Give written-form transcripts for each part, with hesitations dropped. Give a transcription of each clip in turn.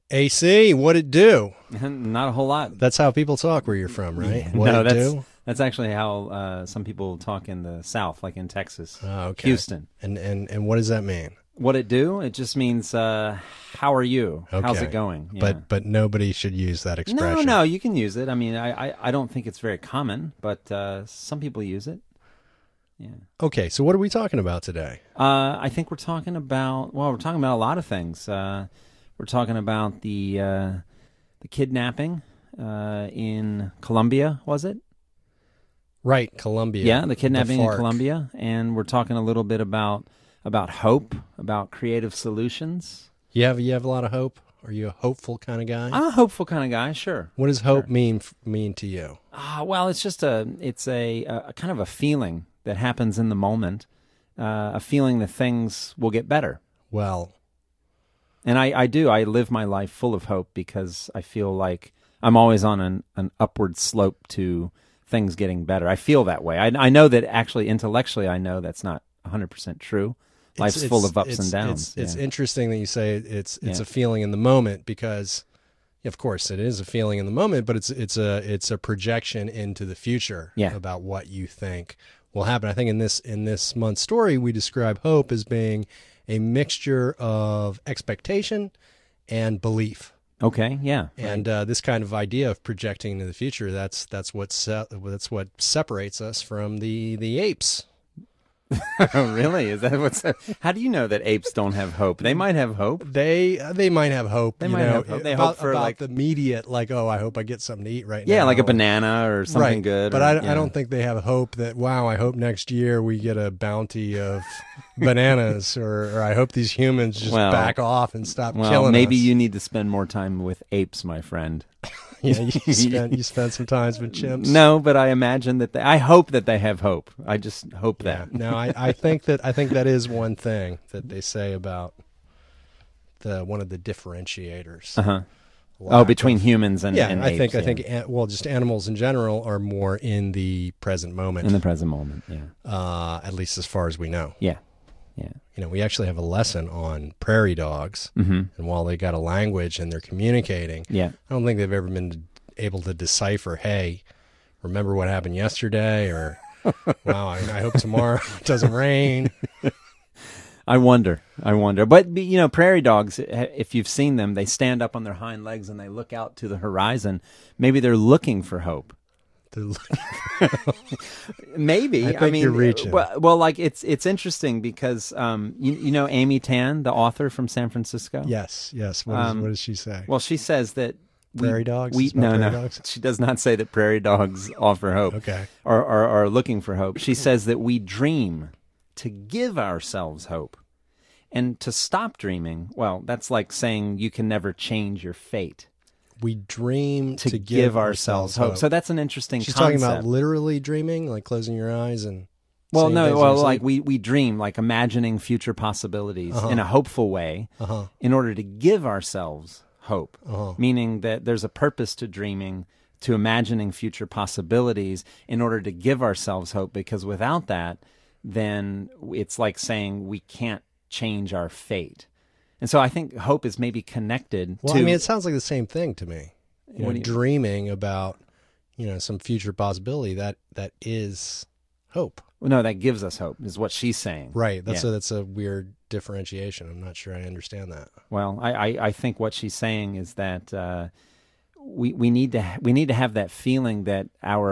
AC, what it do? Not a whole lot. That's how people talk where you're from, right? Yeah. What No, it do? that's actually how some people talk in the South, like in Texas, Okay. Houston. And what does that mean? What it do? It just means, how are you? How's Okay. it going? Yeah. But nobody should use that expression. No, you can use it. I mean, I don't think it's very common, but some people use it. Yeah. Okay, so what are we talking about today? I think we're talking about a lot of things. We're talking about the kidnapping in Colombia, was it? Right, Colombia. Yeah, the kidnapping in FARC. Colombia, and we're talking a little bit about hope, about creative solutions. You have a lot of hope? Are you a hopeful kind of guy? I'm a hopeful kind of guy, sure. What does hope mean to you? Well, it's just a kind of a feeling that happens in the moment, a feeling that things will get better. Well, And I do. I live my life full of hope because I feel like I'm always on an upward slope to things getting better. I feel that way. I know that actually intellectually I know that's not 100% true. Life's full of ups and downs. It's Yeah. interesting that you say it's Yeah. a feeling in the moment because, of course, it is a feeling in the moment, but it's a projection into the future Yeah. about what you think will happen. I think in this month's story we describe hope as being a mixture of expectation and belief. Okay, yeah. And this kind of idea of projecting into the future, that's what separates us from the apes. Oh, really? Is that what's? How do you know that apes don't have hope? They might have hope. They might have hope. They you might know, have hope. They about, hope for, about like- the immediate, like, oh, I hope I get something to eat right now. Yeah, like a banana or something right. good. But or, I don't think they have hope that, wow, I hope next year we get a bounty of bananas, or I hope these humans just Well- back off and stop Well, killing maybe us. you need to spend more time with apes, my friend. Yeah, you spent some time with chimps. No, but I imagine that I hope that they have hope. I just hope Yeah. that. No, I think that is one thing that they say about one of the differentiators. Uh-huh. Lack Oh, between of- humans and yeah, and I apes, think just animals in general are more in the present moment, in the present moment. Yeah. at least as far as we know. Yeah. You know, we actually have a lesson on prairie dogs, Mm-hmm. and while they got a language and they're communicating, Yeah. I don't think they've ever been able to decipher, hey, remember what happened yesterday, or wow, I hope tomorrow it doesn't rain. I wonder. But, you know, prairie dogs, if you've seen them, they stand up on their hind legs and they look out to the horizon. Maybe they're looking for hope. Maybe. I think you're reaching. Well, like it's interesting because you know Amy Tan, the author from San Francisco. Yes. What does she say? Well, she says that Prairie dogs? It's about prairie dogs? She does not say that prairie dogs offer hope. Okay. Or are looking for hope. She says that we dream to give ourselves hope, and to stop dreaming. Well, that's like saying you can never change your fate. We dream To give ourselves hope. So that's an interesting She's concept. talking about literally dreaming, like closing your eyes and Well, seeing no, things in well, your like sleep? we dream, like imagining future possibilities in a hopeful way in order to give ourselves hope, meaning that there's a purpose to dreaming, to imagining future possibilities in order to give ourselves hope, because without that, then it's like saying we can't change our fate. And so I think hope is maybe connected Well, to... I mean, it sounds like the same thing to me. You know, What do you- dreaming about, some future possibility, that is hope. Well, no, that gives us hope, is what she's saying. Right. That's Yeah. a weird differentiation. I'm not sure I understand that. Well, I think what she's saying is that we need to have that feeling that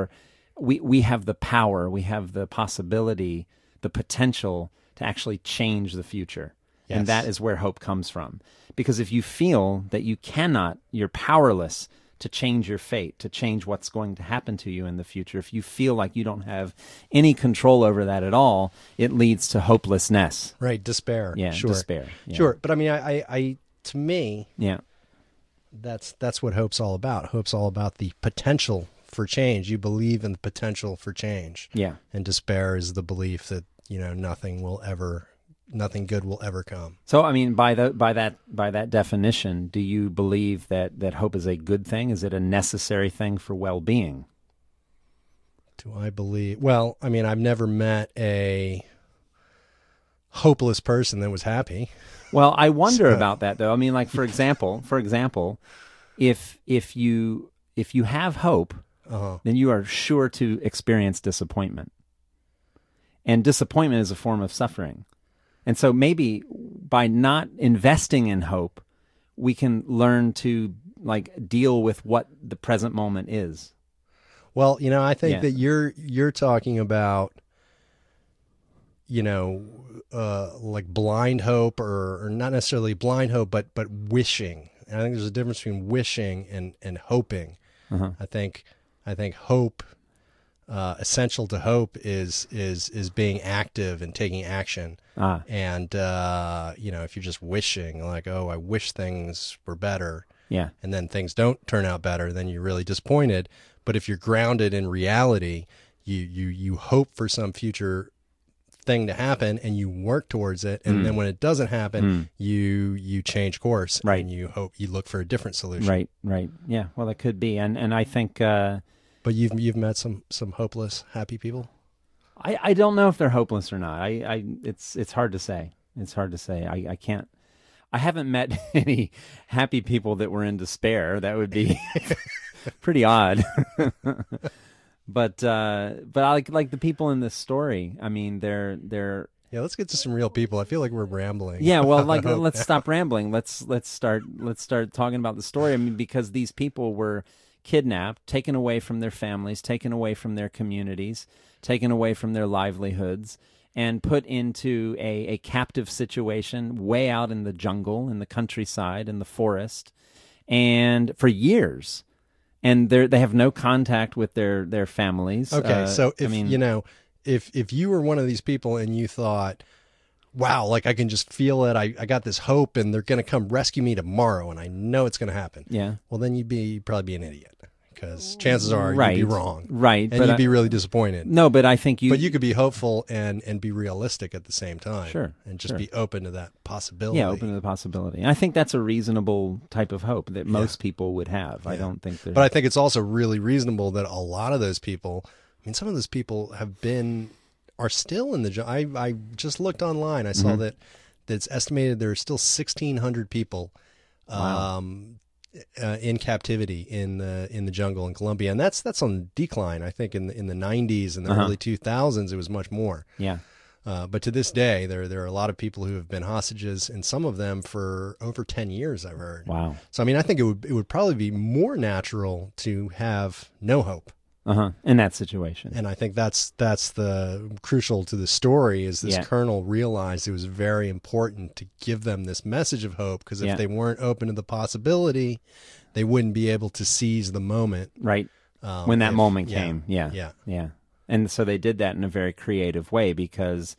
we have the power, we have the possibility, the potential to actually change the future. Yes. And that is where hope comes from. Because if you feel that you're powerless to change your fate, to change what's going to happen to you in the future, if you feel like you don't have any control over that at all, it leads to hopelessness. Right. Despair. Yeah, Sure. despair. Yeah. Sure. But I mean, I to me, Yeah. that's what hope's all about. Hope's all about the potential for change. You believe in the potential for change. Yeah. And despair is the belief that, nothing good will ever come. So, I mean, by that definition, do you believe that hope is a good thing? Is it a necessary thing for well-being? Do I believe? Well, I mean, I've never met a hopeless person that was happy. Well, I wonder about that though. I mean, like for example, if you have hope, then you are sure to experience disappointment. And disappointment is a form of suffering. And so maybe by not investing in hope, we can learn to like deal with what the present moment is. Well, I think that you're talking about, like blind hope or not necessarily blind hope, but wishing. And I think there's a difference between wishing and hoping. I think hope, essential to hope is being active and taking action. And, if you're just wishing like, oh, I wish things were better. Yeah. And then things don't turn out better, then you're really disappointed. But if you're grounded in reality, you hope for some future thing to happen and you work towards it. And then when it doesn't happen, you change course. Right. And you look for a different solution. Right. Yeah. Well, that could be. And I think, but you've met some hopeless, happy people. I don't know if they're hopeless or not. It's hard to say. It's hard to say. I can't. I haven't met any happy people that were in despair. That would be pretty odd. But I like the people in this story. I mean, they're. Yeah, let's get to some real people. I feel like we're rambling. Yeah, well, let's stop rambling. Let's start talking about the story. I mean, because these people were kidnapped, taken away from their families, taken away from their communities, taken away from their livelihoods, and put into a captive situation way out in the jungle, in the countryside, in the forest, and for years. And they have no contact with their families. Okay, so if you were one of these people and you thought, wow, like I can just feel it, I got this hope and they're going to come rescue me tomorrow and I know it's going to happen. Yeah. Well, then you'd probably be an idiot because chances are you'd be wrong. Right. And you'd be really disappointed. No, but I think But you could be hopeful and be realistic at the same time. Sure. And just be open to that possibility. Yeah, open to the possibility. And I think that's a reasonable type of hope that most people would have. Yeah. I don't think there's... But I think it's also really reasonable that a lot of those people, some of those people are still in the jungle. I just looked online. I saw that it's estimated there are still 1,600 people in captivity in the jungle in Colombia, and that's on decline. I think in the 90s and the early 2000s it was much more. Yeah. But to this day, there are a lot of people who have been hostages, and some of them for over 10 years, I've heard. Wow. So I think it would probably be more natural to have no hope. In that situation. And I think that's the crucial to the story is this colonel realized it was very important to give them this message of hope, because if they weren't open to the possibility, they wouldn't be able to seize the moment. Right. When that moment came. Yeah. And so they did that in a very creative way because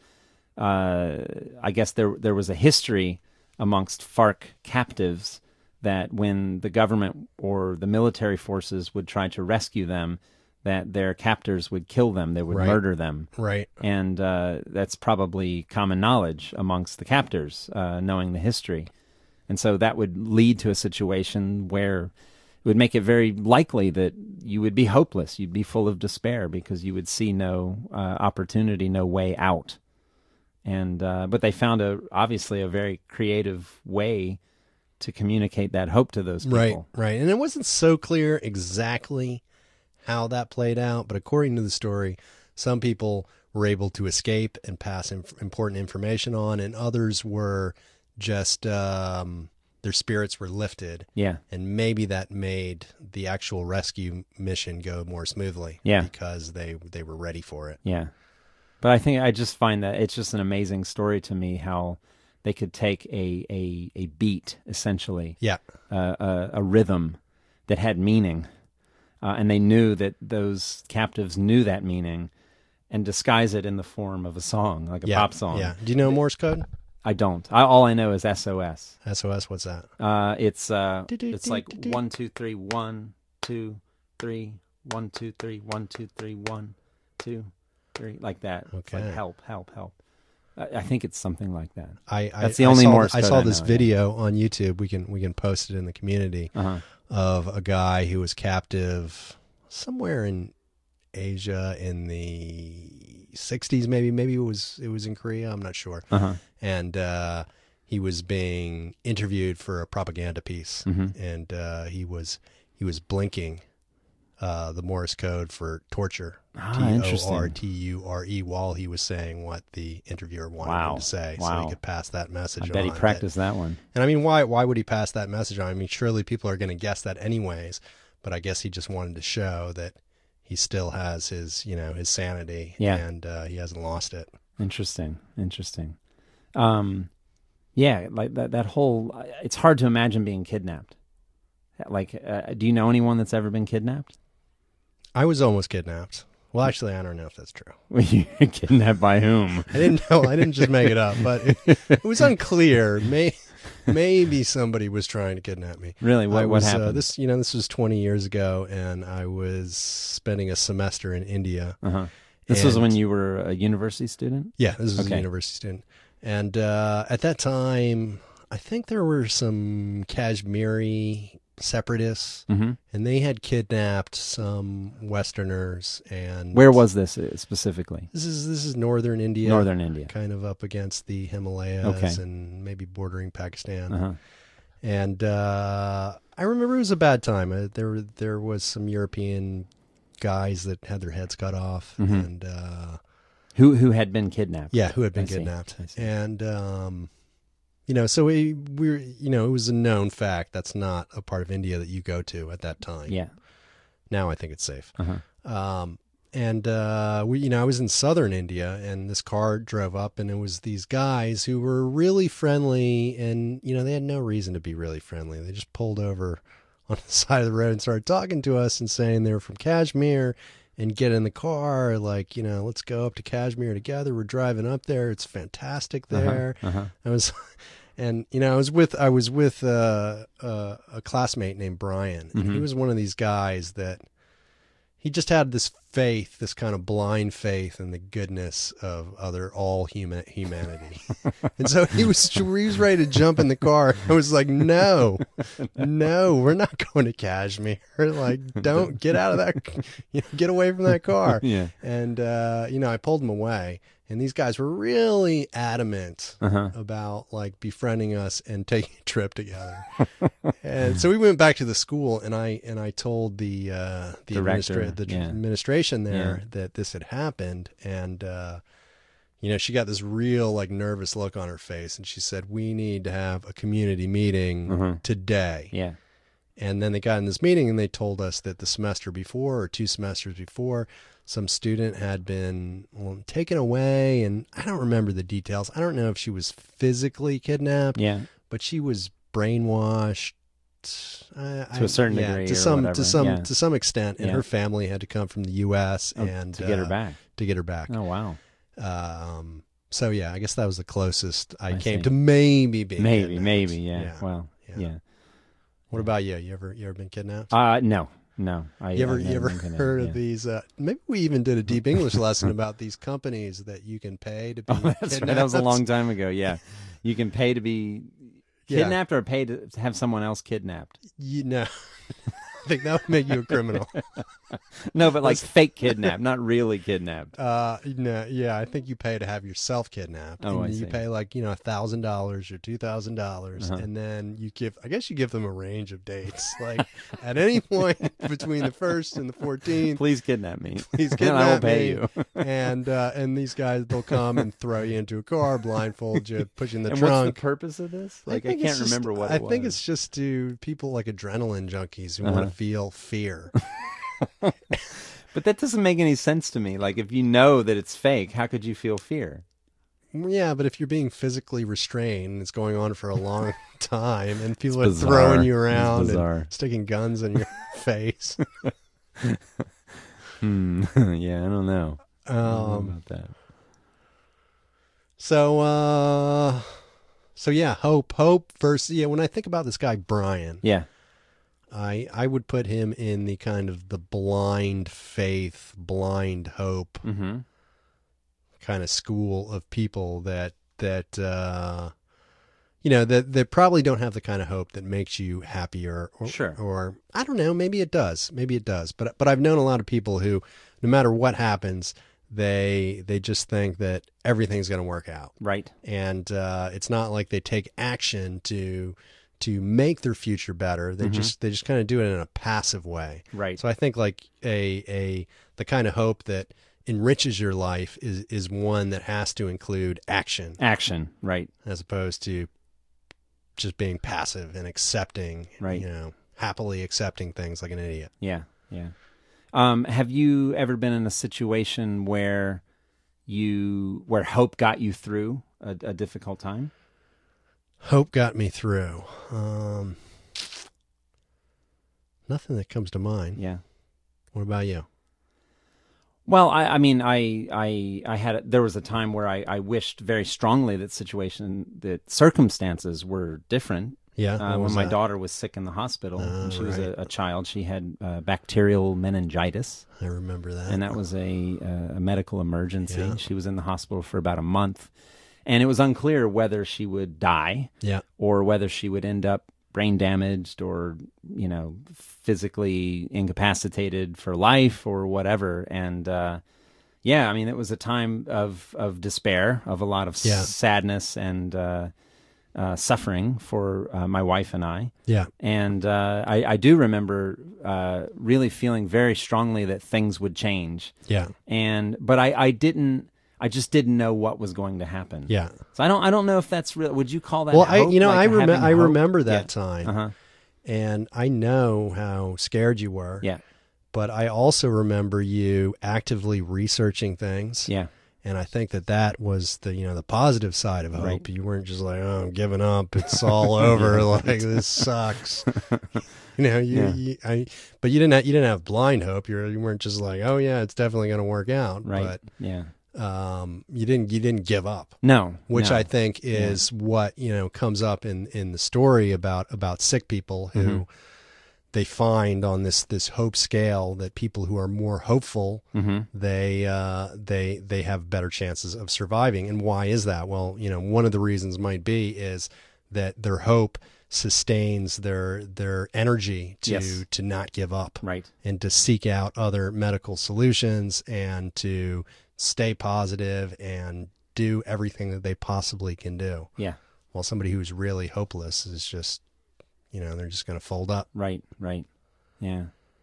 I guess there was a history amongst FARC captives that when the government or the military forces would try to rescue them, that their captors would kill them. They would murder them. Right. And that's probably common knowledge amongst the captors, knowing the history. And so that would lead to a situation where it would make it very likely that you would be hopeless. You'd be full of despair because you would see no opportunity, no way out. And but they found obviously a very creative way to communicate that hope to those people. Right. And it wasn't so clear exactly how that played out, but according to the story, some people were able to escape and pass important information on, and others were just their spirits were lifted. Yeah. And maybe that made the actual rescue mission go more smoothly. Yeah. Because they were ready for it. Yeah. But I just find that it's just an amazing story to me how they could take a beat, essentially. Yeah. A rhythm that had meaning. And they knew that those captives knew that meaning and disguise it in the form of a song, like a pop song. Yeah. Do you know Morse code? I don't. All I know is SOS. SOS, what's that? It's like 1 2 3 1 2 3 1 2 3 1 2 3 1 2 3 like that. Okay. It's like help. I think it's something like that. That's the only Morse code I saw this video on YouTube. We can post it in the community of a guy who was captive somewhere in Asia in the 60s, maybe it was in Korea. I'm not sure. and he was being interviewed for a propaganda piece, and he was blinking the Morse code for torture, TORTURE, while he was saying what the interviewer wanted him to say, so he could pass that message on. I bet he practiced that one. And I mean, why would he pass that message on? I mean, surely people are going to guess that anyways, but I guess he just wanted to show that he still has his sanity, and he hasn't lost it. Interesting. Yeah, like that whole, it's hard to imagine being kidnapped. Like, do you know anyone that's ever been kidnapped? I was almost kidnapped. Well, actually, I don't know if that's true. Were you kidnapped by whom? I didn't know. I didn't just make it up, but it was unclear. Maybe somebody was trying to kidnap me. Really? What happened? This was 20 years ago, and I was spending a semester in India. This was when you were a university student? Yeah, this was a university student. And at that time, I think there were some Kashmiri separatists, and they had kidnapped some Westerners. And where was this specifically? This is northern India. Northern India, kind of up against the Himalayas, and maybe bordering Pakistan. And I remember it was a bad time. There was some European guys that had their heads cut off, and who had been kidnapped. Yeah, who had been kidnapped, and. So we're it was a known fact that's not a part of India that you go to at that time. Yeah. Now I think it's safe. I was in southern India, and this car drove up, and it was these guys who were really friendly, and they had no reason to be really friendly. They just pulled over on the side of the road and started talking to us and saying they were from Kashmir, and get in the car, like, let's go up to Kashmir together. We're driving up there. It's fantastic there. I was with a classmate named Brian, and he was one of these guys that he just had this faith, this kind of blind faith in the goodness of all humanity. And so he was ready to jump in the car. I was like, no, we're not going to Kashmir. Like, don't get out of that, get away from that car. Yeah. And, I pulled him away. And these guys were really adamant about like befriending us and taking a trip together. And so we went back to the school, and I told the administration there that this had happened, and she got this real like nervous look on her face, and she said, "We need to have a community meeting today." Yeah. And then they got in this meeting, and they told us that the semester before, or 2 semesters before, some student had been taken away, and I don't remember the details. I don't know if she was physically kidnapped, but she was brainwashed to a certain degree, to some extent, and her family had to come from the U.S. and to get her back. Oh wow! So yeah, I guess that was the closest I came to maybe being kidnapped. Maybe, yeah. Well, yeah. What about you? You ever been kidnapped? No. You ever heard of these? Maybe we even did a deep English lesson about these companies that you can pay to be kidnapped. Right. That was a long time ago. Yeah, you can pay to be kidnapped or pay to have someone else kidnapped. I think that would make you a criminal. No, but like fake kidnapped, not really kidnapped. No, yeah, I think you pay to have yourself kidnapped. Oh, and I see. You pay like $1,000 or $2,000, and then you give them a range of dates. Like at any point between the 1st and the 14th, please kidnap me. Please kidnap and I will pay you. And these guys, they'll come and throw you into a car, blindfold you, put you in the and trunk. What's the purpose of this? Like I can't remember what it was. I think it's just to people like adrenaline junkies who want to feel fear. But that doesn't make any sense to me. Like if you know that it's fake, how could you feel fear? Yeah, but if you're being physically restrained and it's going on for a long time and people are throwing you around and sticking guns in your face. Yeah, I don't know. I don't know about that. So yeah, hope versus, when I think about this guy, Brian. Yeah. I would put him in the kind of the blind faith, blind hope kind of school of people that probably don't have the kind of hope that makes you happier. Or I don't know, maybe it does. But I've known a lot of people who, no matter what happens, they just think that everything's going to work out. Right. And it's not like they take action to make their future better. They just kind of do it in a passive way. Right. So I think like the kind of hope that enriches your life is one that has to include action. Action, right. As opposed to just being passive and accepting, right. Happily accepting things like an idiot. Yeah, yeah. Have you ever been in a situation where hope got you through a difficult time? Hope got me through. Nothing that comes to mind. Yeah. What about you? Well, I mean, there was a time where I wished very strongly that circumstances were different. Yeah. When my daughter was sick in the hospital, when she was a child, she had bacterial meningitis. I remember that. And that was a medical emergency. Yeah. She was in the hospital for about a month. And it was unclear whether she would die or whether she would end up brain damaged or, physically incapacitated for life or whatever. And, I mean, it was a time of despair, of a lot of sadness and suffering for my wife and I. Yeah. And I do remember really feeling very strongly that things would change. Yeah. But I just didn't know what was going to happen. Yeah. So I don't know if that's real. Would you call that well, hope? I remember that time. Uh-huh. And I know how scared you were. Yeah. But I also remember you actively researching things. Yeah. And I think that was the positive side of hope. Right. You weren't just like, oh, I'm giving up. It's all over. Like, this sucks. But you didn't have blind hope. You weren't just like, oh yeah, it's definitely going to work out. Right. But yeah. You didn't give up. No. Which I think is what, comes up in the story about sick people who they find on this hope scale that people who are more hopeful, they have better chances of surviving. And why is that? Well, one of the reasons might be is that their hope sustains their energy to not give up. Right. And to seek out other medical solutions and to stay positive and do everything that they possibly can do. Yeah. While somebody who's really hopeless is just, they're just going to fold up. Right. Yeah.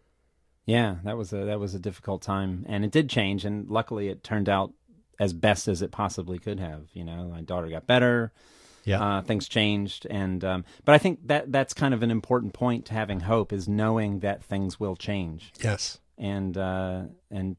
Yeah, that was a difficult time, and it did change, and luckily it turned out as best as it possibly could have. My daughter got better. Yeah. Things changed, and but I think that's kind of an important point to having hope, is knowing that things will change. Yes. And to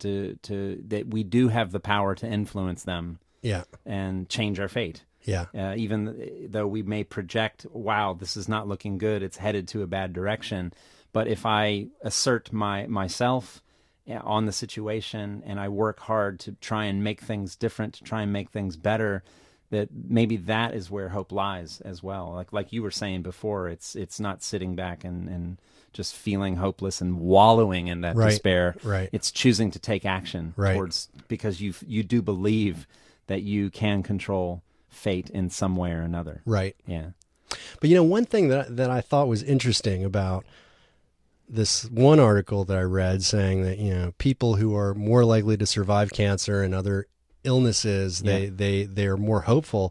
that we do have the power to influence them. Yeah. And change our fate. Yeah. Even though we may project, wow, this is not looking good, it's headed to a bad direction. But if I assert myself on the situation and I work hard to try and make things different, to try and make things better, that maybe that is where hope lies as well. Like you were saying before, it's not sitting back and just feeling hopeless and wallowing in that despair. Right. It's choosing to take action towards, because you do believe that you can control fate in some way or another. Right. Yeah. But one thing that I thought was interesting about this one article that I read, saying that people who are more likely to survive cancer and other illnesses, they are more hopeful.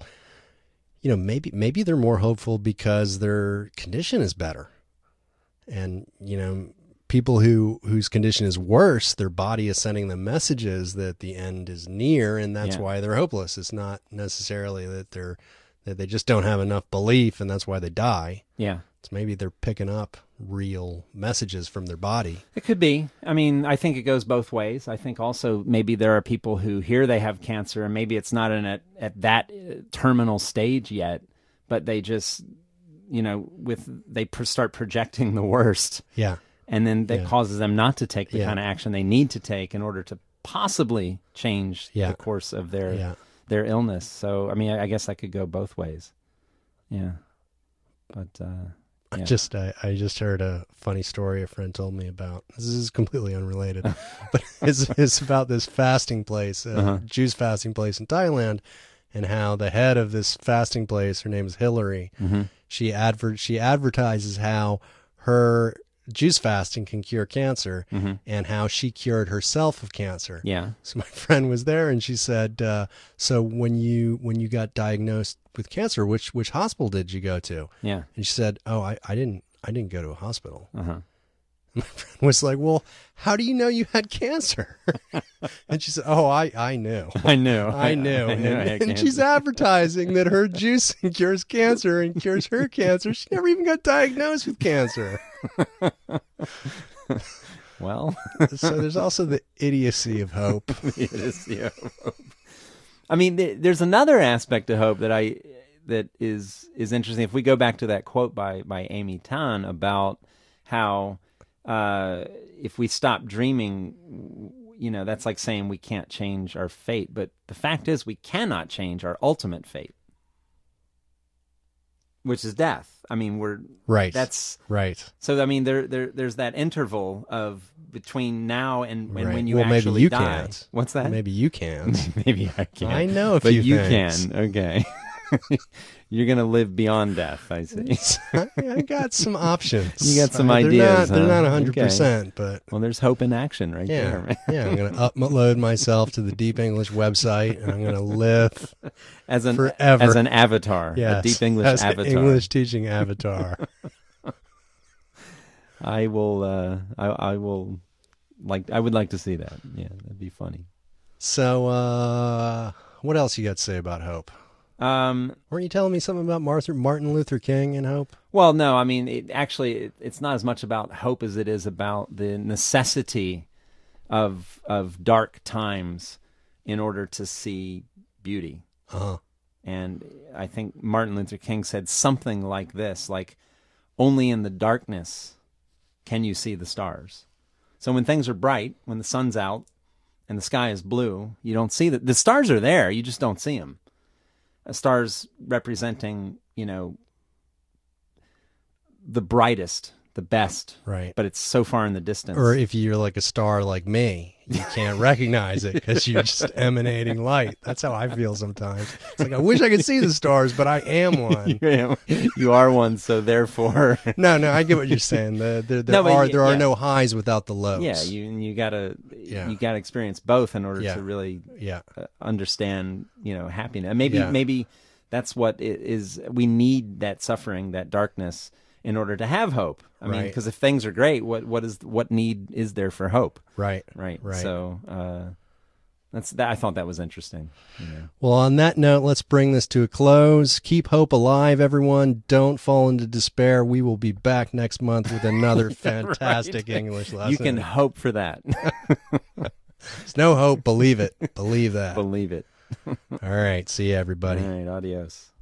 Maybe they're more hopeful because their condition is better. And, people whose condition is worse, their body is sending them messages that the end is near, and that's why they're hopeless. It's not necessarily that they just don't have enough belief, and that's why they die. Yeah. It's maybe they're picking up real messages from their body. It could be. I mean, I think it goes both ways. I think also maybe there are people who hear they have cancer, and maybe it's not at that terminal stage yet, but they just, start projecting the worst. Yeah. And then that causes them not to take the kind of action they need to take in order to possibly change the course of their illness. So, I mean, I guess I could go both ways. Yeah. But, I just heard a funny story a friend told me about. This is completely unrelated, but it's about this fasting place, Jews fasting place in Thailand, and how the head of this fasting place, her name is Hillary. Mm-hmm. She advertises how her juice fasting can cure cancer, and how she cured herself of cancer. Yeah. So my friend was there, and she said, "So when you got diagnosed with cancer, which hospital did you go to?" Yeah. And she said, "Oh, I didn't go to a hospital." Uh-huh. My friend was like, "Well, how do you know you had cancer?" And she said, "Oh, I knew. I knew. I knew." I had And she's advertising that her juicing cures cancer and cures her cancer. She never even got diagnosed with cancer. Well, So there's also the idiocy of hope. it is. Yeah. I mean, there's another aspect of hope that is interesting. If we go back to that quote by Amy Tan about how if we stop dreaming, that's like saying we can't change our fate. But the fact is, we cannot change our ultimate fate, which is death. I mean, right. That's right. So I mean, there's that interval of between now and Right. when you Well, maybe actually you die. can't. What's that? Maybe you can. Maybe I can. I know a but few you things. can. Okay. You're gonna live beyond death. I see. I got some options. You got some ideas. They're not huh? 100%, but Well, there's hope in action right yeah, there. Man. yeah. I'm going to upload myself to the Deep English website, and I'm going to live As an forever. as an avatar, Yes, a deep English as an avatar. English teaching avatar. I will. I will. I would like to see that. Yeah, that'd be funny. So, what else you got to say about hope? Weren't you telling me something about Martin Luther King and hope? Well, no. I mean, it's not as much about hope as it is about the necessity of dark times in order to see beauty. Uh-huh. And I think Martin Luther King said something like this, like, only in the darkness can you see the stars. So when things are bright, when the sun's out and the sky is blue, you don't see the stars are there, you just don't see them. Stars representing, the brightest, the best. Right. But it's so far in the distance. Or if you're like a star like me, you can't recognize it because you're just emanating light. That's how I feel sometimes. It's like, I wish I could see the stars, but I am one. You are one, so therefore... No, I get what you're saying. There are no highs without the lows. Yeah, you gotta experience both in order to really understand, happiness. Maybe that's what it is. We need that suffering, that darkness, in order to have hope. I mean, because if things are great, what need is there for hope? Right. So I thought that was interesting. Well, on that note, let's bring this to a close. Keep hope alive, everyone. Don't fall into despair. We will be back next month with another fantastic English lesson. You can hope for that. There's no hope. Believe it. Believe that. Believe it. All right. See you, everybody. All right. Adios.